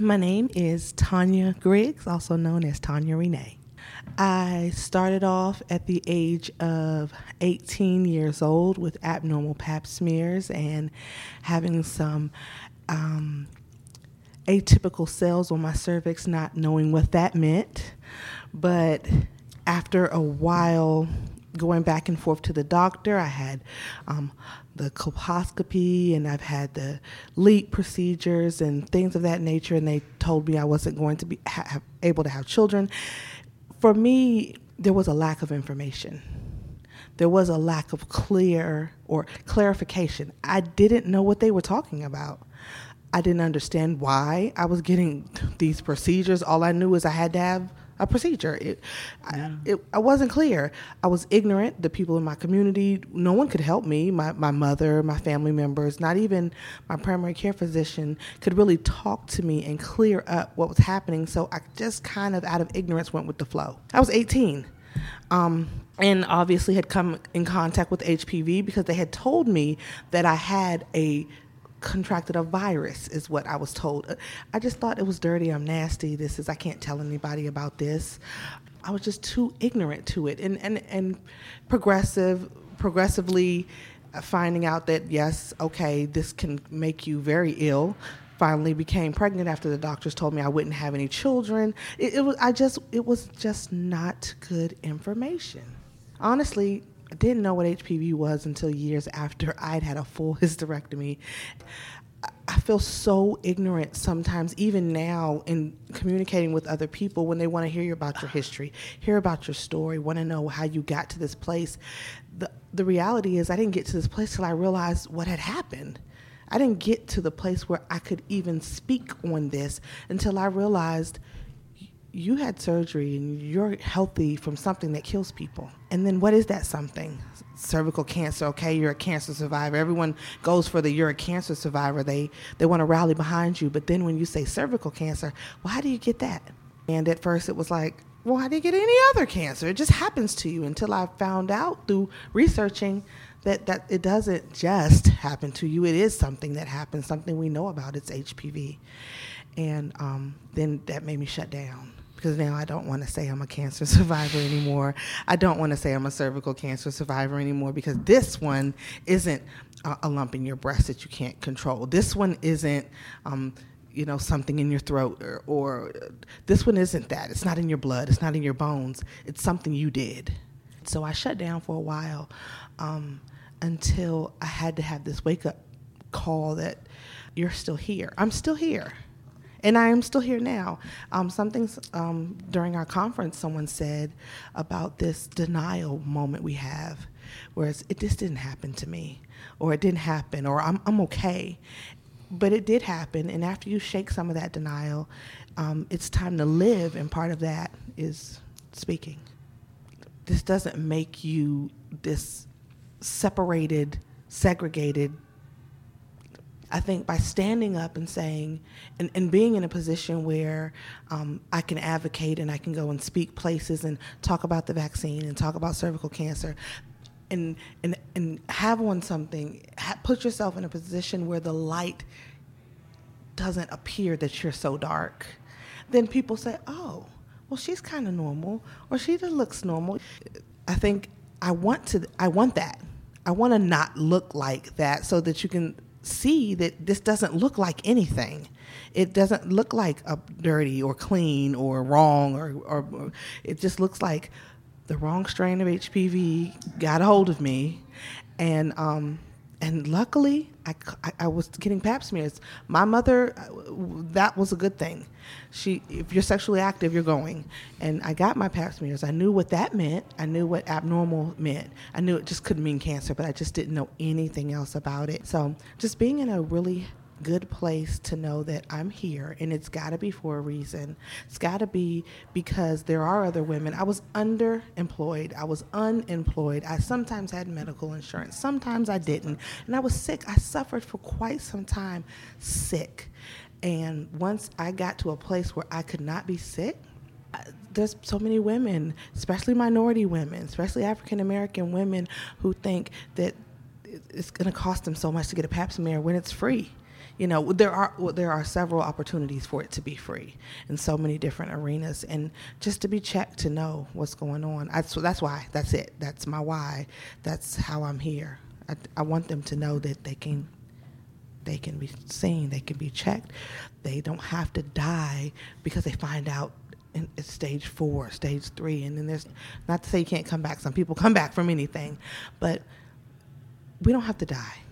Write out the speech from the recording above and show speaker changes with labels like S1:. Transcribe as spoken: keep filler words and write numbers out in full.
S1: My name is Tanya Griggs, also known as Tanya Renee. I started off at the age of eighteen years old with abnormal pap smears and having some um, atypical cells on my cervix, not knowing what that meant. But after a while going back and forth to the doctor, I had um, the colposcopy and I've had the LEEP procedures and things of that nature, and they told me I wasn't going to be ha- able to have children. For me, there was a lack of information. There was a lack of clear or clarification. I didn't know what they were talking about. I didn't understand why I was getting these procedures. All I knew is I had to have a procedure. It, yeah. I, it, I wasn't clear. I was ignorant. The people in my community, no one could help me. My, my mother, my family members, not even my primary care physician could really talk to me and clear up what was happening. So I just kind of out of ignorance went with the flow. I was eighteen. Um, and obviously had come in contact with H P V because they had told me that I had a contracted a virus is what I was told. I just thought it was dirty. I'm nasty. This is, I can't tell anybody about this. I was just too ignorant to it. And, and, and progressive, progressively finding out that yes, okay, this can make you very ill. Finally became pregnant after the doctors told me I wouldn't have any children. It, it was, I just, it was just not good information. Honestly, I didn't know what H P V was until years after I'd had a full hysterectomy. I feel so ignorant sometimes, even now, in communicating with other people when they want to hear about your history, hear about your story, want to know how you got to this place. The, the reality is I didn't get to this place till I realized what had happened. I didn't get to the place where I could even speak on this until I realized you had surgery and you're healthy from something that kills people. And then what is that something? Cervical cancer. Okay, you're a cancer survivor. Everyone goes for the you're a cancer survivor. They they want to rally behind you. But then when you say cervical cancer, well, how do you get that? And at first it was like, well, how do you get any other cancer? It just happens to you, until I found out through researching that, that it doesn't just happen to you. It is something that happens, something we know about. It's H P V. And um, then that made me shut down. Because now I don't want to say I'm a cancer survivor anymore. I don't want to say I'm a cervical cancer survivor anymore, because this one isn't a, a lump in your breast that you can't control. This one isn't, um, you know, something in your throat, or, or this one isn't that. It's not in your blood. It's not in your bones. It's something you did. So I shut down for a while um, until I had to have this wake-up call that you're still here. I'm still here. And I am still here now. Um, something um, during our conference, someone said about this denial moment we have, whereas it just didn't happen to me, or it didn't happen, or I'm I'm okay. But it did happen, and after you shake some of that denial, um, it's time to live, and part of that is speaking. This doesn't make you this separated, segregated. I think by standing up and saying, and, and being in a position where um, I can advocate and I can go and speak places and talk about the vaccine and talk about cervical cancer, and and and have on something, ha- put yourself in a position where the light doesn't appear that you're so dark, then people say, oh, well, she's kind of normal, or she just looks normal. I think I want to, I want that. I want to not look like that, so that you can see that this doesn't look like anything. It doesn't look like a dirty or clean or wrong, or, or, or it just looks like the wrong strain of H P V got a hold of me. And um, and luckily, I, I, I was getting pap smears. My mother, that was a good thing. She, if you're sexually active, you're going. And I got my pap smears. I knew what that meant. I knew what abnormal meant. I knew it just couldn't mean cancer, but I just didn't know anything else about it. So just being in a really good place to know that I'm here, and it's got to be for a reason. It's got to be because there are other women. I was underemployed. I was unemployed. I sometimes had medical insurance. Sometimes I didn't. And I was sick. I suffered for quite some time sick. And once I got to a place where I could not be sick, there's so many women, especially minority women, especially African American women, who think that it's going to cost them so much to get a pap smear when it's free. you know, there are well, there are several opportunities for it to be free in so many different arenas, and just to be checked to know what's going on. I, so that's why. That's it. That's my why. That's how I'm here. I, I want them to know that they can they can be seen. They can be checked. They don't have to die because they find out in, it's stage four, stage three, and then there's not to say you can't come back. Some people come back from anything, but we don't have to die.